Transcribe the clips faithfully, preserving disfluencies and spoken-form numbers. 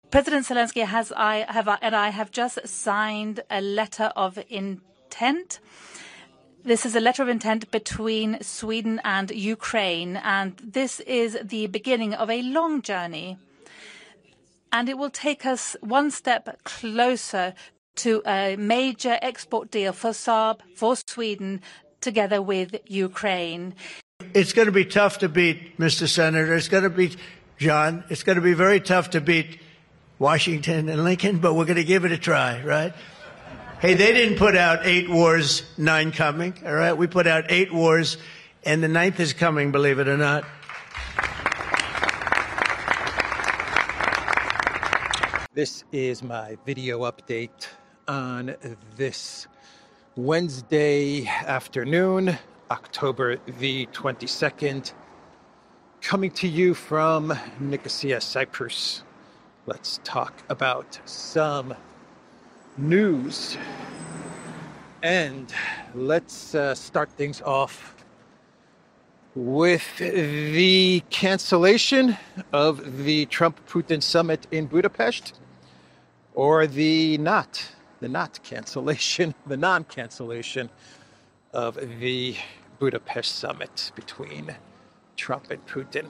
President Zelensky has I have and I have just signed a letter of intent. This is a letter of intent between Sweden and Ukraine, and this is the beginning of a long journey. And it will take us one step closer to a major export deal for Saab, for Sweden, together with Ukraine. It's going to be tough to beat, Mister Senator. It's going to be, John, it's going to be very tough to beat Washington and Lincoln, but we're going to give it a try, right? Hey, they didn't put out eight wars, nine coming, all right? We put out eight wars, and the ninth is coming, believe it or not. This is my video update on this Wednesday afternoon, October the twenty-second, coming to you from Nicosia, Cyprus. Let's talk about some news. And let's uh, start things off with the cancellation of the Trump-Putin summit in Budapest, or the not, the not cancellation, the non-cancellation of the Budapest summit between Trump and Putin.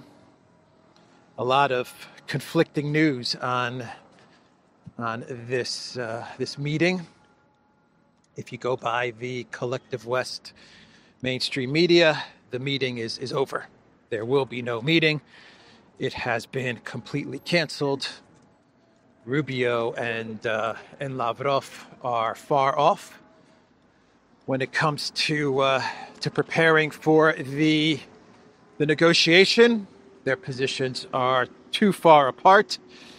A lot of conflicting news on on this uh, this meeting. If you go by the Collective West mainstream media, the meeting is is over. There will be no meeting. It has been completely canceled. Rubio and uh, and Lavrov are far off when it comes to uh, to preparing for the the negotiation. Their positions are too far apart,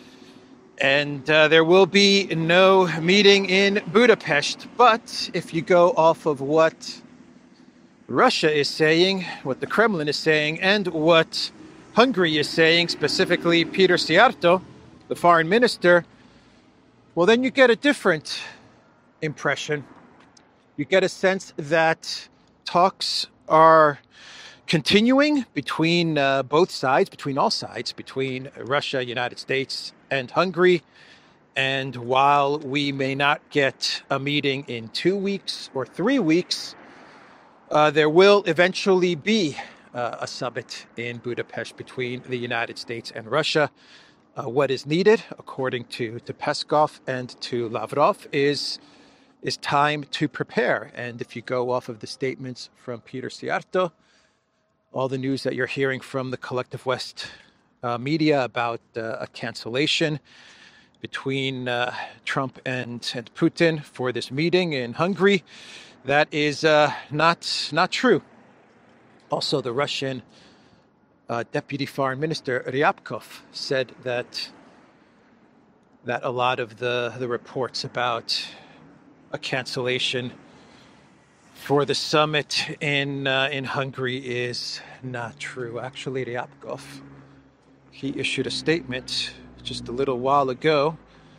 and uh, there will be no meeting in Budapest. But if you go off of what Russia is saying, what the Kremlin is saying, and what Hungary is saying, specifically Peter Szijjártó, the foreign minister, well, then you get a different impression. You get a sense that talks are continuing between uh, both sides, between all sides, between Russia, United States, and Hungary. And while we may not get a meeting in two weeks or three weeks, uh, there will eventually be uh, a summit in Budapest between the United States and Russia. Uh, what is needed, according to, to Peskov and to Lavrov, is is time to prepare. And if you go off of the statements from Peter Szijjártó, all the news that you're hearing from the Collective West uh, media about uh, a cancellation between uh, Trump and, and Putin for this meeting in Hungary, that is uh, not not true. Also, the Russian uh, Deputy Foreign Minister Ryabkov said that that a lot of the, the reports about a cancellation for the summit in uh, in Hungary is not true. Actually, Ryabkov, he issued a statement just a little while ago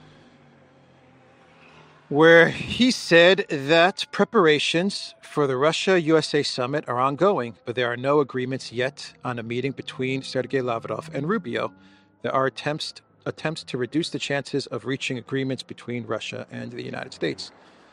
where he said that preparations for the Russia-U S A summit are ongoing, but there are no agreements yet on a meeting between Sergei Lavrov and Rubio. There are attempts attempts to reduce the chances of reaching agreements between Russia and the United States.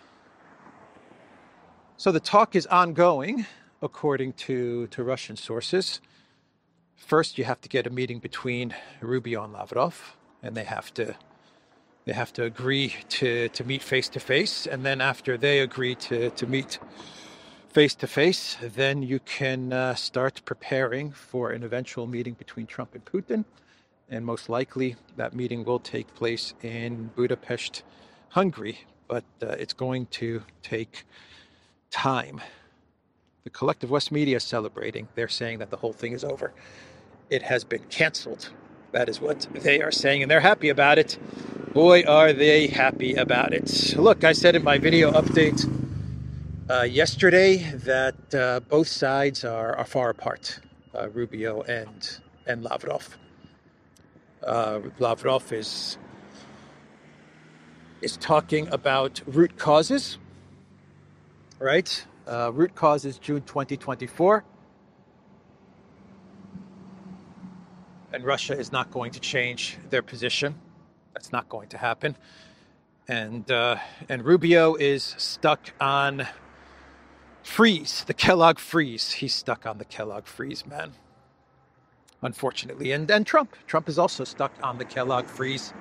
So the talk is ongoing, according to, to Russian sources. First, you have to get a meeting between Rubio and Lavrov, and they have to they have to agree to, to meet face to face. And then after they agree to, to meet face to face, then you can uh, start preparing for an eventual meeting between Trump and Putin. And most likely that meeting will take place in Budapest, Hungary. But uh, it's going to take time. The Collective West media is celebrating. They're saying that the whole thing is over. It has been canceled. That is what they are saying, and they're happy about it. Boy, are they happy about it. Look, I said in my video update uh, yesterday that uh, both sides are, are far apart, uh, Rubio and, and Lavrov. Uh, Lavrov is, is talking about root causes. Right? Uh, root cause is June twenty twenty-four. And Russia is not going to change their position. That's not going to happen. And uh, and Rubio is stuck on freeze, the Kellogg freeze. He's stuck on the Kellogg freeze, man. Unfortunately. And and Trump. Trump is also stuck on the Kellogg freeze.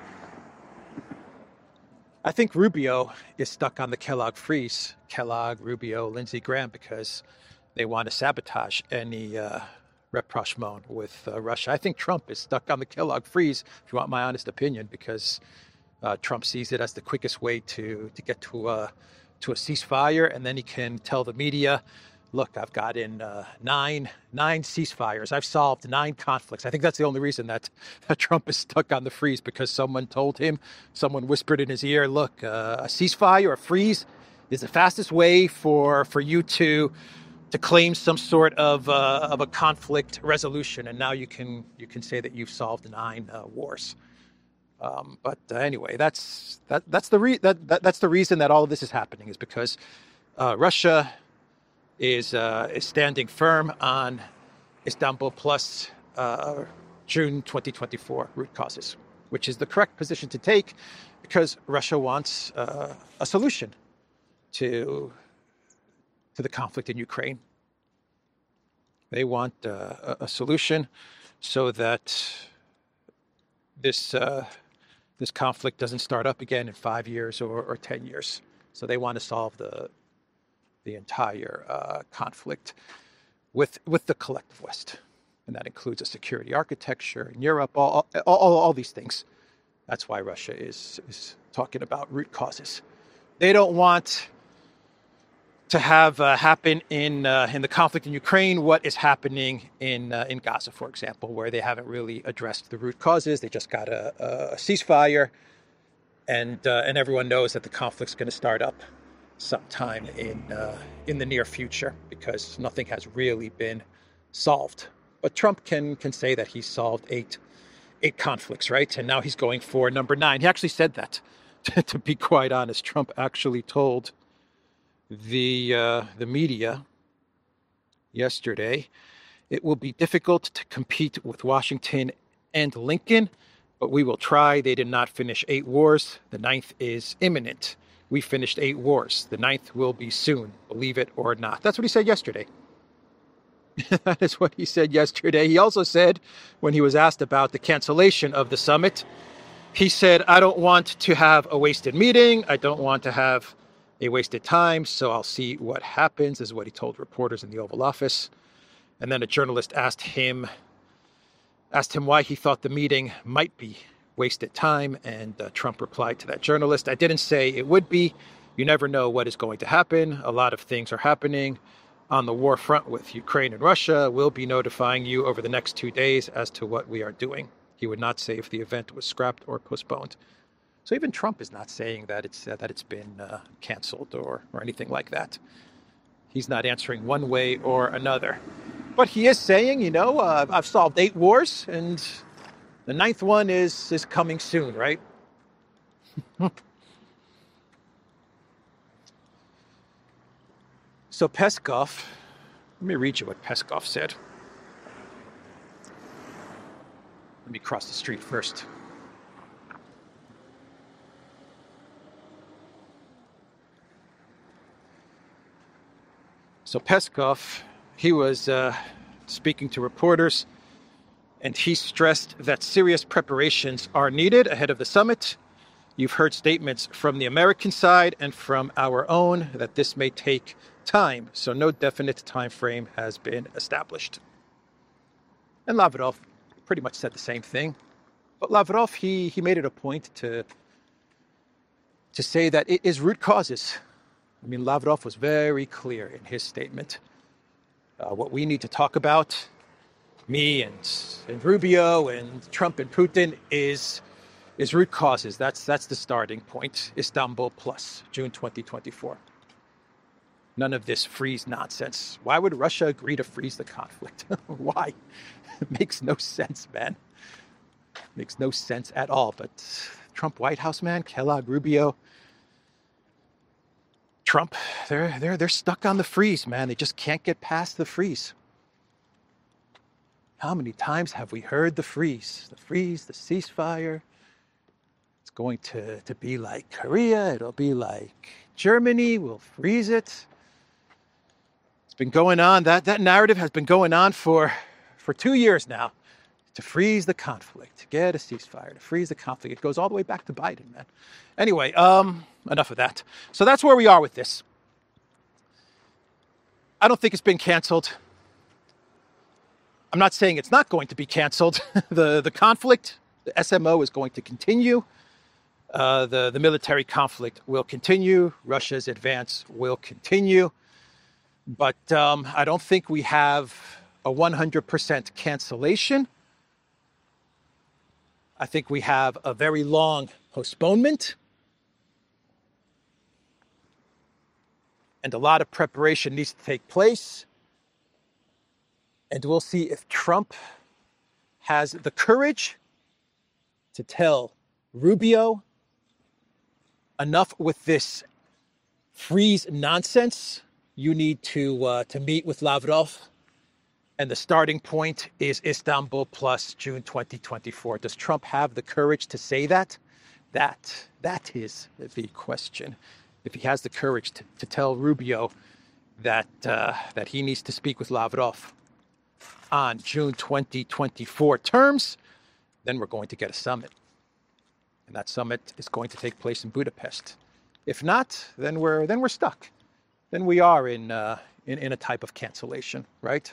I think Rubio is stuck on the Kellogg freeze. Kellogg, Rubio, Lindsey Graham, because they want to sabotage any uh, rapprochement with uh, Russia. I think Trump is stuck on the Kellogg freeze, if you want my honest opinion, because uh, Trump sees it as the quickest way to, to get to a, to a ceasefire, and then he can tell the media, look, I've got in uh, nine nine ceasefires. I've solved nine conflicts. I think that's the only reason that, that Trump is stuck on the freeze, because someone told him, someone whispered in his ear, look, uh, a ceasefire, a freeze is the fastest way for, for you to to claim some sort of uh, of a conflict resolution, and now you can you can say that you've solved nine uh, wars. Um, but uh, anyway, that's that that's the re- that, that that's the reason that all of this is happening, is because uh, Russia is uh, is standing firm on Istanbul Plus uh, June twenty twenty-four root causes, which is the correct position to take, because Russia wants uh, a solution to to the conflict in Ukraine. They want uh, a, a solution so that this uh, this conflict doesn't start up again in five years or, or ten years. So they want to solve the the entire uh, conflict with with the collective West, and that includes a security architecture in Europe, all all, all, all these things. That's why Russia is is talking about root causes. They don't want to have uh, happen in uh, in the conflict in Ukraine what is happening in uh, in Gaza, for example, where they haven't really addressed the root causes. They just got a, a ceasefire, and uh, and everyone knows that the conflict's going to start up sometime in uh, in the near future, because nothing has really been solved. But Trump can can say that he's solved eight eight conflicts, right? And now he's going for number nine. He actually said that. To be quite honest, Trump actually told the uh, the media yesterday, it will be difficult to compete with Washington and Lincoln, but we will try. They did not finish eight wars. The ninth is imminent. We finished eight wars. The ninth will be soon, believe it or not. That's what he said yesterday. That is what he said yesterday. He also said, when he was asked about the cancellation of the summit, he said, I don't want to have a wasted meeting. I don't want to have a wasted time, so I'll see what happens, is what he told reporters in the Oval Office. And then a journalist asked him, asked him why he thought the meeting might be wasted time, and uh, Trump replied to that journalist, I didn't say it would be. You never know what is going to happen. A lot of things are happening on the war front with Ukraine and Russia. We'll be notifying you over the next two days as to what we are doing. He would not say if the event was scrapped or postponed. So even Trump is not saying that it's uh, that it's been uh, canceled or or anything like that. He's not answering one way or another. But he is saying, you know, uh, I've solved eight wars, and the ninth one is is coming soon, right? So Peskov, let me read you what Peskov said. Let me cross the street first. So Peskov, he was uh, speaking to reporters, and he stressed that serious preparations are needed ahead of the summit. You've heard statements from the American side and from our own that this may take time, so no definite time frame has been established. And Lavrov pretty much said the same thing. But Lavrov, he, he made it a point to, to say that it is root causes. I mean, Lavrov was very clear in his statement. Uh, what we need to talk about, me and, and Rubio and Trump and Putin, is is root causes. That's that's the starting point. Istanbul Plus, June twenty twenty-four. None of this freeze nonsense. Why would Russia agree to freeze the conflict? Why? It makes no sense, man. Makes no sense at all. But Trump White House, man, Kellogg, Rubio, Trump, they're they're they're stuck on the freeze, man. They just can't get past the freeze. How many times have we heard the freeze? The freeze, the ceasefire. It's going to, to be like Korea. It'll be like Germany. We'll freeze it. It's been going on. That, that narrative has been going on for, for two years now. To freeze the conflict, to get a ceasefire, to freeze the conflict. It goes all the way back to Biden, man. Anyway, um, enough of that. So that's where we are with this. I don't think it's been canceled. I'm not saying it's not going to be canceled. the the conflict, the S M O is going to continue. Uh, the, the military conflict will continue. Russia's advance will continue. But um, I don't think we have a one hundred percent cancellation. I think we have a very long postponement. And a lot of preparation needs to take place. And we'll see if Trump has the courage to tell Rubio enough with this freeze nonsense. You need to uh, to meet with Lavrov. And the starting point is Istanbul plus June twenty twenty-four. Does Trump have the courage to say that? That, that is the question. If he has the courage to, to tell Rubio that, uh, that he needs to speak with Lavrov on June twenty twenty-four terms, then we're going to get a summit. And that summit is going to take place in Budapest. If not, then we're, then we're stuck. Then we are in, uh, in, in a type of cancellation, right?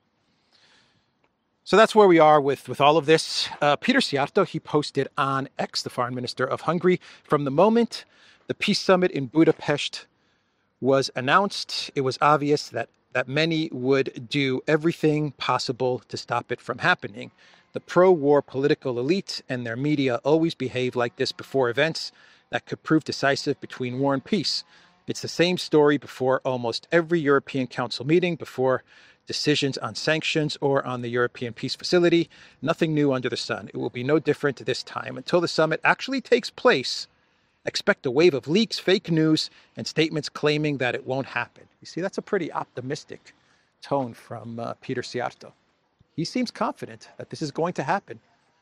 So that's where we are with, with all of this. Uh, Peter Szijjártó, he posted on X, the foreign minister of Hungary, from the moment the peace summit in Budapest was announced, it was obvious that, that many would do everything possible to stop it from happening. The pro-war political elite and their media always behave like this before events that could prove decisive between war and peace. It's the same story before almost every European Council meeting, before decisions on sanctions or on the European Peace Facility. Nothing new under the sun. It will be no different this time. Until the summit actually takes place, expect a wave of leaks, fake news, and statements claiming that it won't happen. You see, that's a pretty optimistic tone from uh, Peter Szijjártó. He seems confident that this is going to happen.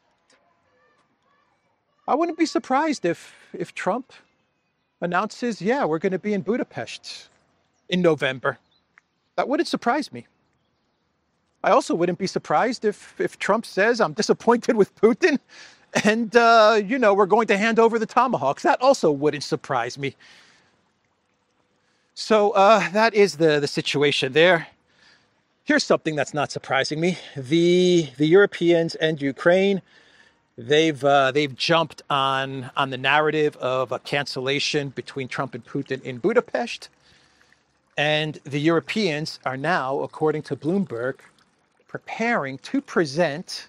I wouldn't be surprised if, if Trump announces, yeah, we're going to be in Budapest in November. That wouldn't surprise me. I also wouldn't be surprised if, if Trump says, I'm disappointed with Putin and, uh, you know, we're going to hand over the tomahawks. That also wouldn't surprise me. So uh, that is the, the situation there. Here's something that's not surprising me. The, the Europeans and Ukraine, they've, uh, they've jumped on, on the narrative of a cancellation between Trump and Putin in Budapest. And the Europeans are now, according to Bloomberg, preparing to present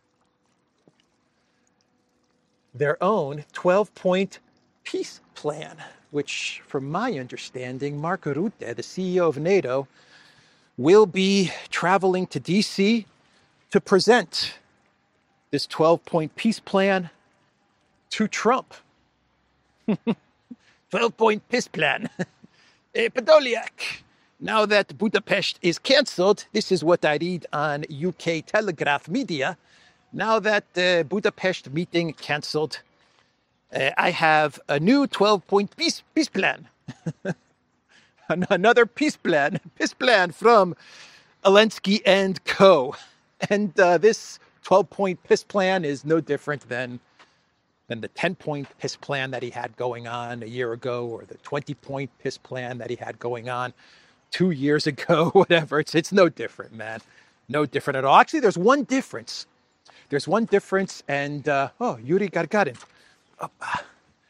their own twelve-point peace plan, which, from my understanding, Mark Rutte, the C E O of NATO, will be traveling to D C to present this twelve-point peace plan to Trump. twelve-point peace plan. Uh, Podolyak, now that Budapest is cancelled, this is what I read on U K Telegraph Media. Now that the uh, Budapest meeting cancelled, uh, I have a new twelve-point peace, peace plan. Another peace plan, peace plan from Zelensky and co. And uh, this twelve-point peace plan is no different than than the ten-point PIS plan that he had going on a year ago, or the twenty-point PIS plan that he had going on two years ago, whatever. It's it's no different, man. No different at all. Actually, there's one difference. There's one difference, and, uh, oh, Yuri Gagarin. Oh, ah.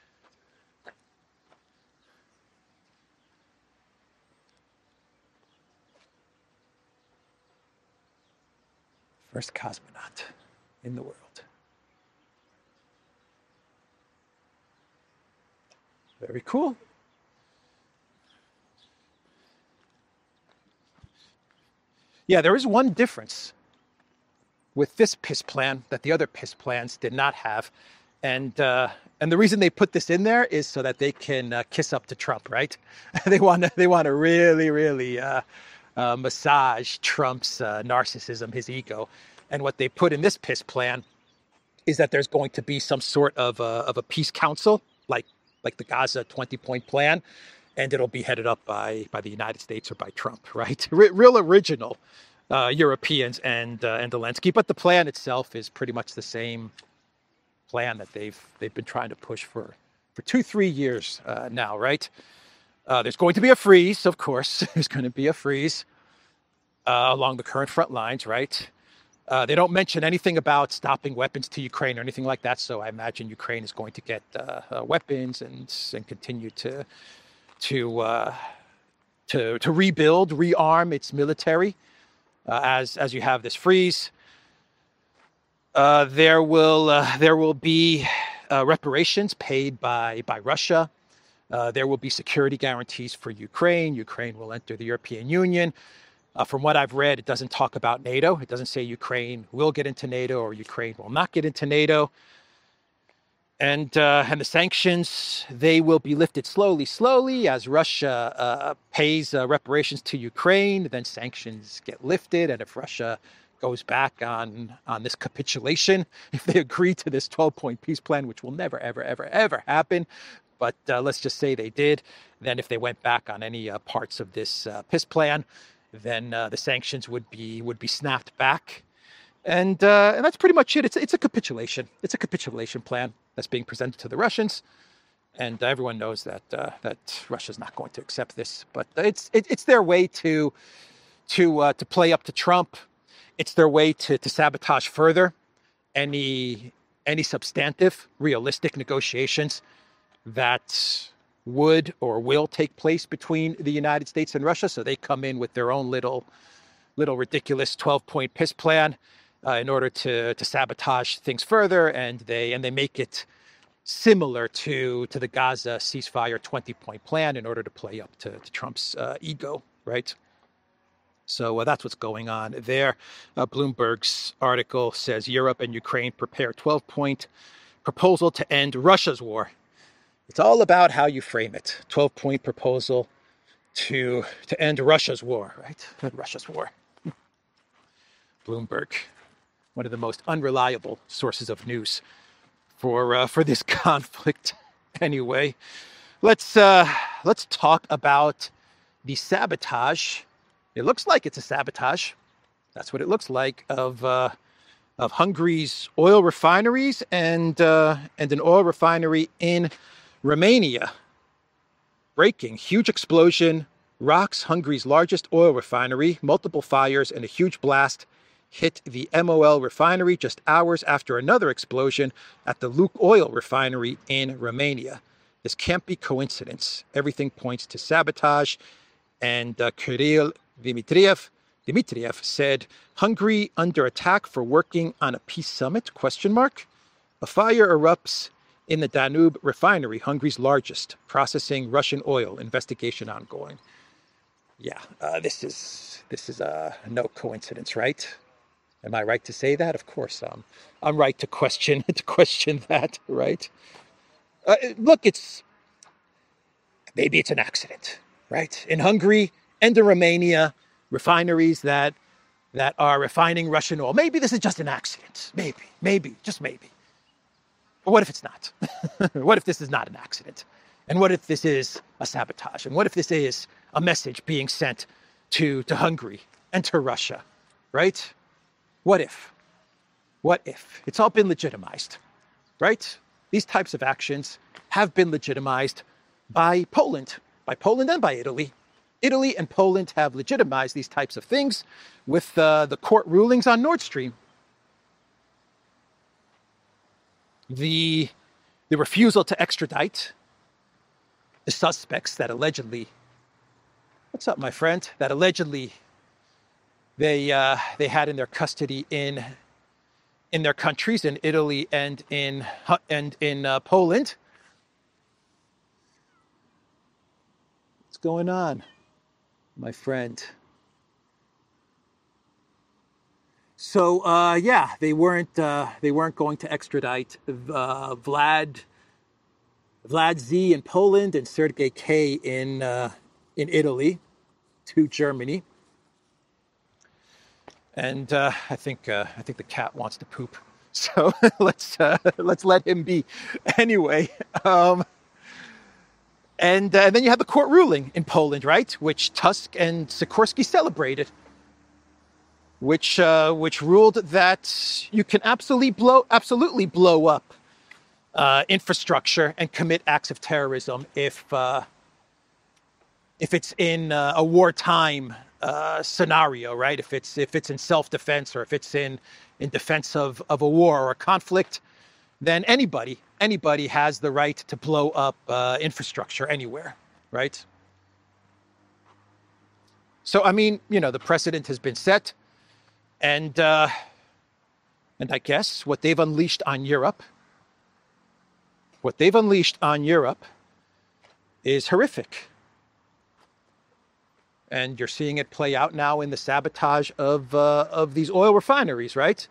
First cosmonaut in the world. Very cool. Yeah, there is one difference with this PIS plan that the other PIS plans did not have. And uh, and the reason they put this in there is so that they can uh, kiss up to Trump, right? they want to they want to really, really uh, uh, massage Trump's uh, narcissism, his ego. And what they put in this PIS plan is that there's going to be some sort of a, of a peace council, like like the Gaza twenty-point plan, and it'll be headed up by by the United States or by Trump, right? R- real original uh, Europeans and uh, and Zelensky, but the plan itself is pretty much the same plan that they've they've been trying to push for for two three years uh, now, right? Uh, there's going to be a freeze, of course. There's going to be a freeze uh, along the current front lines, right? Uh, they don't mention anything about stopping weapons to Ukraine or anything like that. So I imagine Ukraine is going to get uh, uh, weapons and and continue to to uh, to to rebuild, rearm its military uh, as as you have this freeze. Uh, there will uh, there will be uh, reparations paid by by Russia. Uh, there will be security guarantees for Ukraine. Ukraine will enter the European Union. Uh, from what I've read, it doesn't talk about NATO. It doesn't say Ukraine will get into NATO or Ukraine will not get into NATO. And uh, and the sanctions, they will be lifted slowly, slowly as Russia uh, pays uh, reparations to Ukraine. Then sanctions get lifted. And if Russia goes back on, on this capitulation, if they agree to this twelve-point peace plan, which will never, ever, ever, ever happen, but uh, let's just say they did, then if they went back on any uh, parts of this uh, peace plan, then uh, the sanctions would be would be snapped back. And uh, and that's pretty much it. It's it's a capitulation. It's a capitulation plan that's being presented to the Russians, and everyone knows that uh, that Russia's not going to accept this. But it's it, it's their way to to uh, to play up to Trump. It's their way to to sabotage further any any substantive, realistic negotiations that would or will take place between the United States and Russia. So they come in with their own little little ridiculous twelve-point peace plan. Uh, in order to to sabotage things further, and they and they make it similar to to the Gaza ceasefire twenty-point plan in order to play up to, to Trump's uh, ego, right? So uh, that's what's going on there. Uh, Bloomberg's article says Europe and Ukraine prepare twelve-point proposal to end Russia's war. It's all about how you frame it. twelve-point proposal to to end Russia's war, right? Russia's war. Bloomberg. One of the most unreliable sources of news for uh, for this conflict. Anyway, let's uh, let's talk about the sabotage. It looks like it's a sabotage. That's what it looks like of uh, of Hungary's oil refineries and uh, and an oil refinery in Romania. Breaking: huge explosion rocks Hungary's largest oil refinery. Multiple fires and a huge blast hit the M O L refinery just hours after another explosion at the Lukoil refinery in Romania. This can't be coincidence. Everything points to sabotage. And uh, Kirill Dmitriev, Dmitriev said, Hungary under attack for working on a peace summit, question mark. A fire erupts in the Danube refinery, Hungary's largest, processing Russian oil. Investigation ongoing. Yeah, uh, this is this is uh, no coincidence, right? Am I right to say that? Of course, um, I'm right to question to question that, right? Uh, look, it's maybe it's an accident, right? In Hungary and in Romania, refineries that that are refining Russian oil. Maybe this is just an accident. Maybe, maybe, just maybe. But what if it's not? What if this is not an accident? And what if this is a sabotage? And what if this is a message being sent to to Hungary and to Russia, right? What if? What if? It's all been legitimized, right? These types of actions have been legitimized by Poland, by Poland and by Italy. Italy and Poland have legitimized these types of things with uh, the court rulings on Nord Stream. The, the refusal to extradite the suspects that allegedly, what's up, my friend, that allegedly They uh, they had in their custody in in their countries, in Italy and in and in uh, Poland. What's going on, my friend? So uh, yeah, they weren't uh, they weren't going to extradite uh, Vlad Vlad Z in Poland and Sergei K in uh, in Italy to Germany. And uh, I think uh, I think the cat wants to poop So let's uh, let's let him be. Anyway, um, and, uh, and then you have the court ruling in Poland, right, which Tusk and Sikorski celebrated, which uh, which ruled that you can absolutely blow absolutely blow up uh, infrastructure and commit acts of terrorism if uh, if it's in uh, a wartime uh, scenario, right? If it's if it's in self-defense or if it's in in defense of, of a war or a conflict, then anybody anybody has the right to blow up uh, infrastructure anywhere, right? So I mean, you know, the precedent has been set. And uh, and I guess what they've unleashed on Europe, what they've unleashed on Europe is horrific. And you're seeing it play out now in the sabotage of uh, of these oil refineries, right?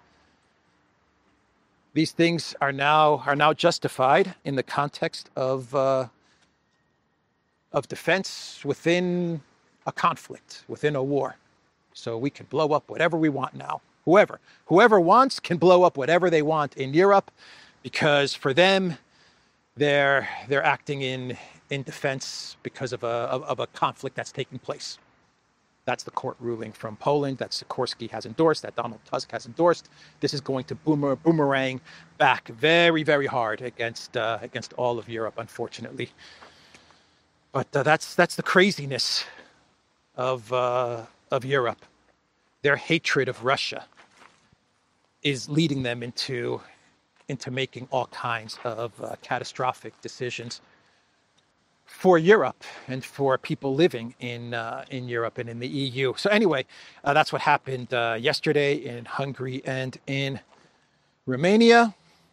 These things are now are now justified in the context of uh, of defense within a conflict, within a war. So we can blow up whatever we want now. Whoever, whoever wants can blow up whatever they want in Europe, because for them, they're they're acting in in defense because of a of, of a conflict that's taking place. That's the court ruling from Poland that Sikorski has endorsed, that Donald Tusk has endorsed. This is going to boomer, boomerang back very, very hard against uh, against all of Europe, unfortunately. But uh, that's that's the craziness of uh, of Europe. Their hatred of Russia is leading them into into making all kinds of uh, catastrophic decisions for Europe and for people living in uh, in Europe and in the E U. So anyway, uh, that's what happened uh, yesterday in Hungary and in Romania.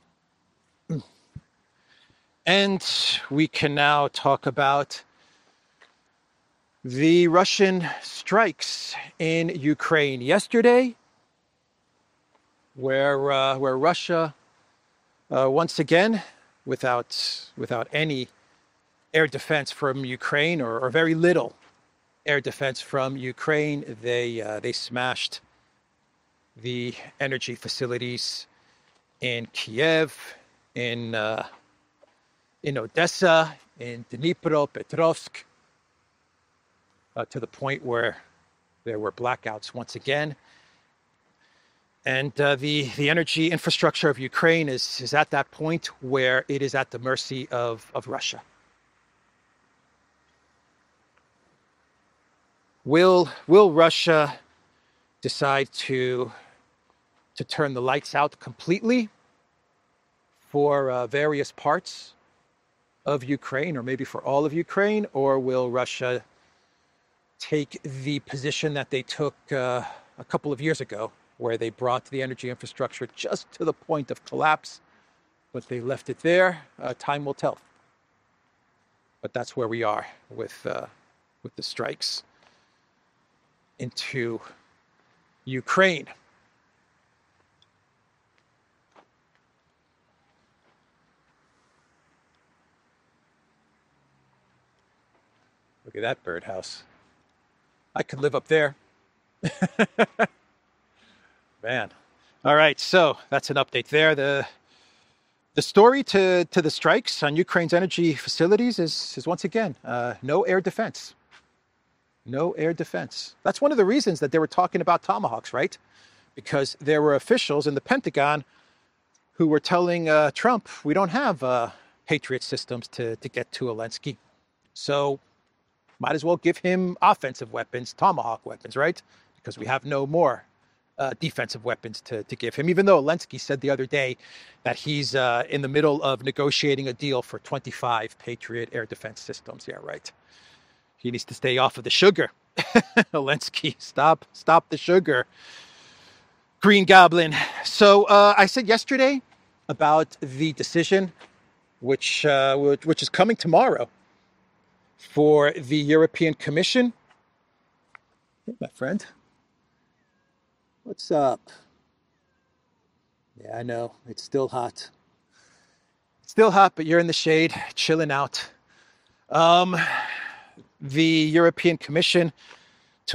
And we can now talk about the Russian strikes in Ukraine yesterday, where uh, where Russia uh, once again, without without any air defense from Ukraine, or, or very little air defense from Ukraine, they uh, they smashed the energy facilities in Kiev, in uh, in Odessa, in Dnipropetrovsk, uh, to the point where there were blackouts once again. And uh, the, the energy infrastructure of Ukraine is, is at that point where it is at the mercy of, of Russia. Will, will Russia decide to, to turn the lights out completely for uh, various parts of Ukraine, or maybe for all of Ukraine? Or will Russia take the position that they took uh, a couple of years ago, where they brought the energy infrastructure just to the point of collapse, but they left it there? Uh, time will tell. But that's where we are with uh, with the strikes into Ukraine. Look at that birdhouse. I could live up there. Man. All right, so that's an update there. The the story to, to the strikes on Ukraine's energy facilities is, is once again, uh, no air defense. No air defense. That's one of the reasons that they were talking about Tomahawks, right? Because there were officials in the Pentagon who were telling uh, Trump, we don't have uh, Patriot systems to, to get to Zelensky. So might as well give him offensive weapons, Tomahawk weapons, right? Because we have no more uh, defensive weapons to, to give him. Even though Zelensky said the other day that he's uh, in the middle of negotiating a deal for twenty-five Patriot air defense systems. Yeah, right. He needs to stay off of the sugar. Zelensky, stop, stop the sugar. Green Goblin. So uh, I said yesterday about the decision, which uh, which, which is coming tomorrow, for the European Commission. Hey, my friend. What's up? Yeah, I know. It's still hot. It's still hot, but you're in the shade, chilling out. Um, the European Commission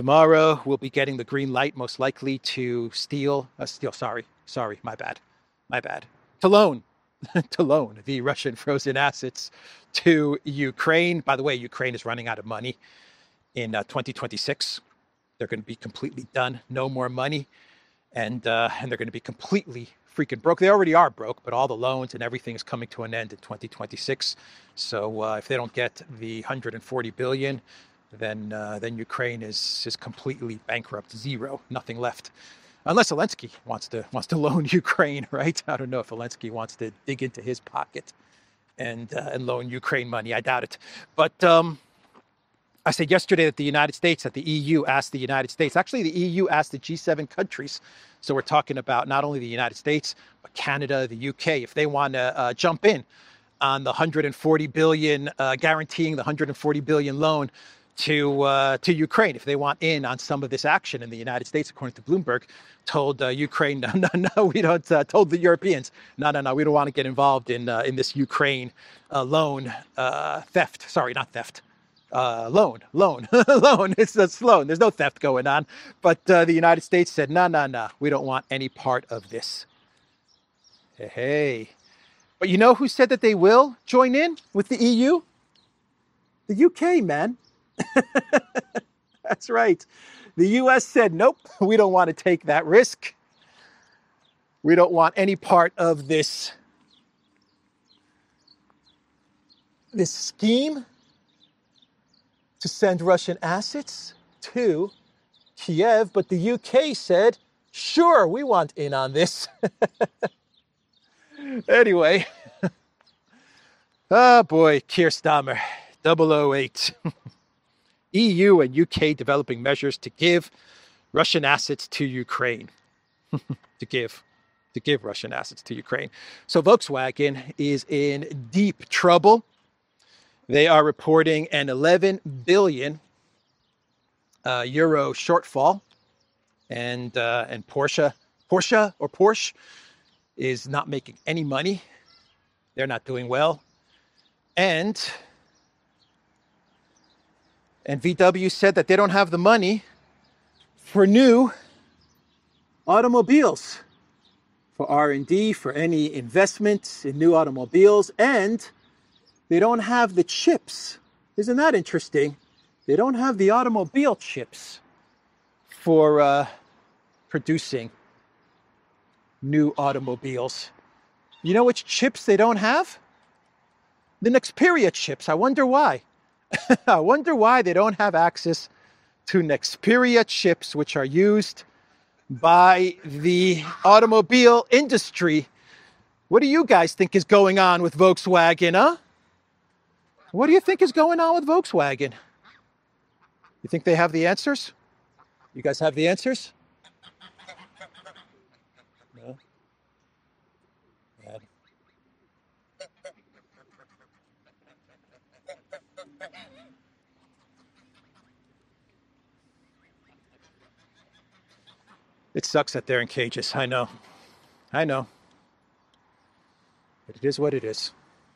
tomorrow will be getting the green light, most likely, to steal, uh, steal, sorry, sorry, my bad. my bad, to loan, to loan the Russian frozen assets to Ukraine. By the way, Ukraine is running out of money in uh, twenty twenty-six. They're going to be completely done, no more money, and uh, and they're going to be completely freaking broke. They already are broke, but all the loans and everything is coming to an end in twenty twenty-six. So uh, if they don't get the one hundred forty billion, then uh, then Ukraine is is completely bankrupt, zero, nothing left. Unless Zelensky wants to wants to loan Ukraine, right? I don't know if Zelensky wants to dig into his pocket and uh, and loan Ukraine money. I doubt it. But um, I said yesterday that the United States, that the E U asked the United States, actually the E U asked the G seven countries. So we're talking about not only the United States, but Canada, the U K, if they want to uh, jump in on the one hundred forty billion, uh, guaranteeing the one hundred forty billion loan to uh, to Ukraine, if they want in on some of this action. And the United States, according to Bloomberg, told uh, Ukraine, no, no, no, we don't, uh, told the Europeans, no, no, no, we don't want to get involved in uh, in this Ukraine uh, loan uh, theft. Sorry, not theft. Uh, loan, loan, loan. It's a loan. There's no theft going on. But uh, the United States said, no, no, no, we don't want any part of this. Hey, hey. But you know who said that they will join in with the E U? The U K, man. That's right. The U S said, nope, we don't want to take that risk. We don't want any part of this, this scheme to send Russian assets to Kiev. But the U K said, sure, we want in on this. Anyway. Oh boy, Keir Starmer, double oh eight. E U and U K developing measures to give Russian assets to Ukraine. to give, to give Russian assets to Ukraine. So Volkswagen is in deep trouble. They are reporting an eleven billion uh, euro shortfall, and uh, and Porsche, Porsche or Porsche is not making any money. They're not doing well, and and V W said that they don't have the money for new automobiles, for R and D, for any investment in new automobiles, and they don't have the chips. Isn't that interesting? They don't have the automobile chips for uh, producing new automobiles. You know which chips they don't have? The Nexperia chips. I wonder why. I wonder why they don't have access to Nexperia chips, which are used by the automobile industry. What do you guys think is going on with Volkswagen, huh? What do you think is going on with Volkswagen? You think they have the answers? You guys have the answers? No? Bad. It sucks that they're in cages. I know. I know. But it is what it is.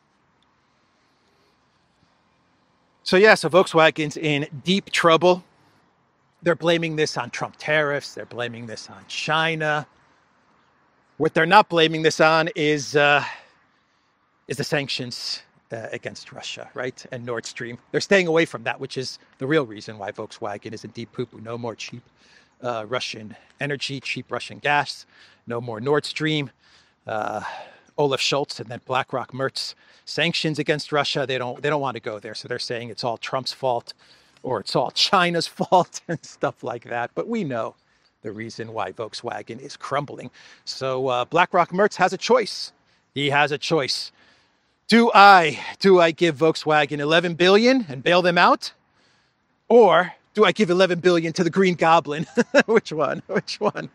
So yeah, so Volkswagen's in deep trouble. They're blaming this on Trump tariffs. They're blaming this on China. What they're not blaming this on is uh, is the sanctions uh, against Russia, right? And Nord Stream. They're staying away from that, which is the real reason why Volkswagen is in deep poo-poo. No more cheap uh, Russian energy, cheap Russian gas. No more Nord Stream. Uh, Olaf Scholz and then BlackRock Mertz sanctions against Russia. They don't they don't want to go there. So they're saying it's all Trump's fault or it's all China's fault and stuff like that. But we know the reason why Volkswagen is crumbling. So uh, BlackRock Mertz has a choice. He has a choice. Do I do I give Volkswagen eleven billion dollars and bail them out? Or do I give eleven billion dollars to the Green Goblin? Which one? Which one?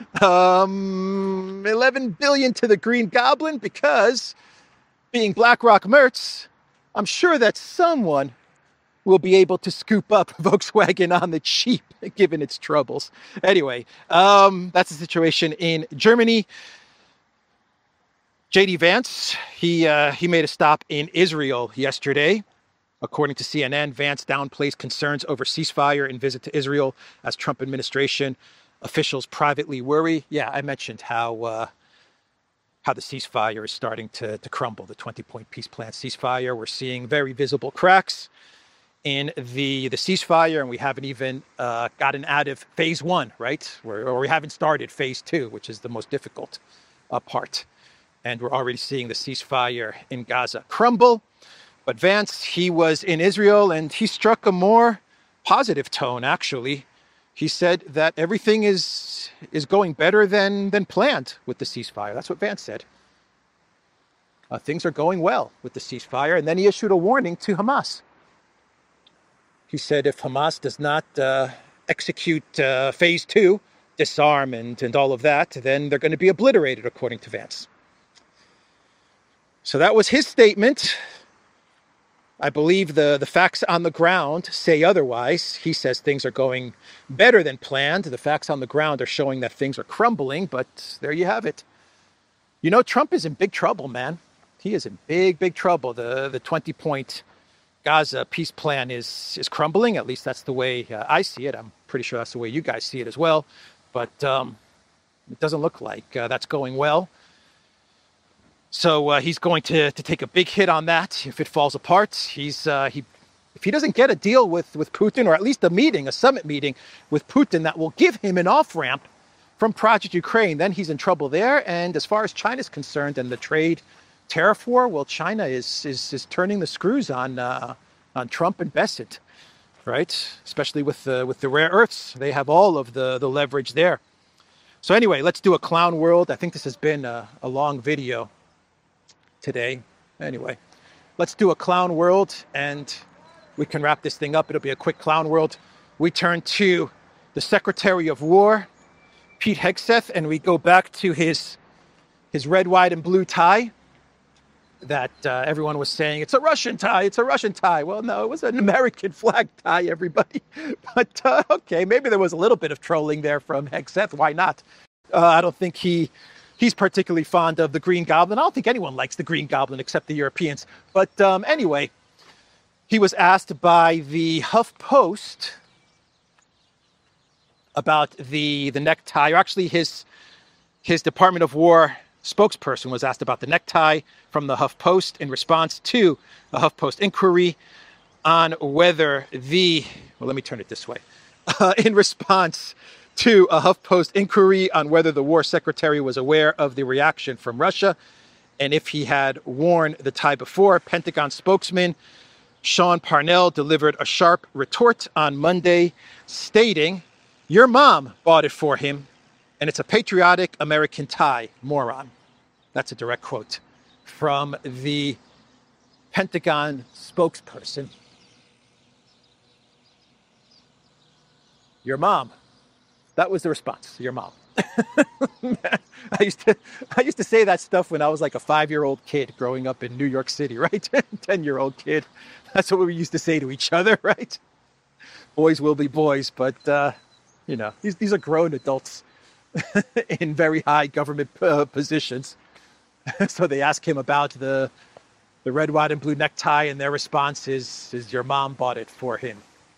Um, eleven billion dollars to the Green Goblin because, being BlackRock Mertz, I'm sure that someone will be able to scoop up Volkswagen on the cheap, given its troubles. Anyway, um, that's the situation in Germany. J D Vance, he uh, he made a stop in Israel yesterday. According to C N N, Vance downplays concerns over ceasefire and visit to Israel as Trump administration officials privately worry. Yeah, I mentioned how uh, how the ceasefire is starting to, to crumble, the twenty-point peace plan ceasefire. We're seeing very visible cracks in the, the ceasefire, and we haven't even uh, gotten out of phase one, right? We're, or we haven't started phase two, which is the most difficult uh, part. And we're already seeing the ceasefire in Gaza crumble. But Vance, he was in Israel, and he struck a more positive tone, actually. He said that everything is is going better than, than planned with the ceasefire. That's what Vance said. Uh, things are going well with the ceasefire. And then he issued a warning to Hamas. He said if Hamas does not uh, execute uh, phase two, disarm and, and all of that, then they're going to be obliterated, according to Vance. So that was his statement. I believe the, the facts on the ground say otherwise. He says things are going better than planned. The facts on the ground are showing that things are crumbling, but there you have it. You know, Trump is in big trouble, man. He is in big, big trouble. The the twenty-point Gaza peace plan is is crumbling. At least that's the way uh, I see it. I'm pretty sure that's the way you guys see it as well. But um, it doesn't look like uh, that's going well. So uh, he's going to, to take a big hit on that if it falls apart. He's uh, he if he doesn't get a deal with, with Putin, or at least a meeting, a summit meeting with Putin that will give him an off-ramp from Project Ukraine, then he's in trouble there. And as far as China's concerned and the trade tariff war, well, China is is, is turning the screws on uh, on Trump and Bessent, right? Especially with the with the rare earths, they have all of the the leverage there. So anyway, let's do a clown world. I think this has been a, a long video today. Anyway, let's do a clown world, and we can wrap this thing up. It'll be a quick clown world. We turn to the Secretary of War, Pete Hegseth, and we go back to his his red, white, and blue tie that uh, everyone was saying, it's a Russian tie, it's a Russian tie. Well, no, it was an American flag tie, everybody. But, uh, okay, maybe there was a little bit of trolling there from Hegseth. Why not? Uh, I don't think he he's particularly fond of the Green Goblin. I don't think anyone likes the Green Goblin except the Europeans. But um, anyway, he was asked by the HuffPost about the, the necktie, or actually his his Department of War spokesperson was asked about the necktie from the HuffPost in response to a HuffPost inquiry on whether the, well, let me turn it this way, uh, in response to a HuffPost inquiry on whether the war secretary was aware of the reaction from Russia and if he had worn the tie before. Pentagon spokesman Sean Parnell delivered a sharp retort on Monday, stating, "Your mom bought it for him, and it's a patriotic American tie, moron." That's a direct quote from the Pentagon spokesperson. Your mom. That was the response. Your mom. I used to I used to say that stuff when I was like a five-year-old kid growing up in New York City, right? ten-year-old kid. That's what we used to say to each other, right? Boys will be boys, but, uh, you know, these, these are grown adults in very high government uh, positions. So they ask him about the the red, white, and blue necktie, and their response is, is your mom bought it for him.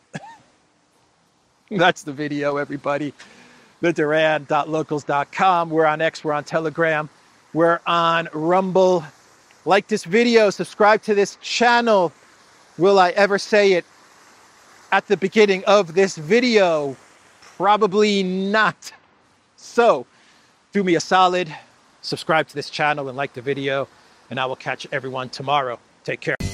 That's the video, everybody. the duran dot locals dot com. We're on X, we're on Telegram, we're on Rumble. Like this video, subscribe to this channel. Will I ever say it at the beginning of this video? Probably not. So, do me a solid, subscribe to this channel and like the video, and I will catch everyone tomorrow. Take care.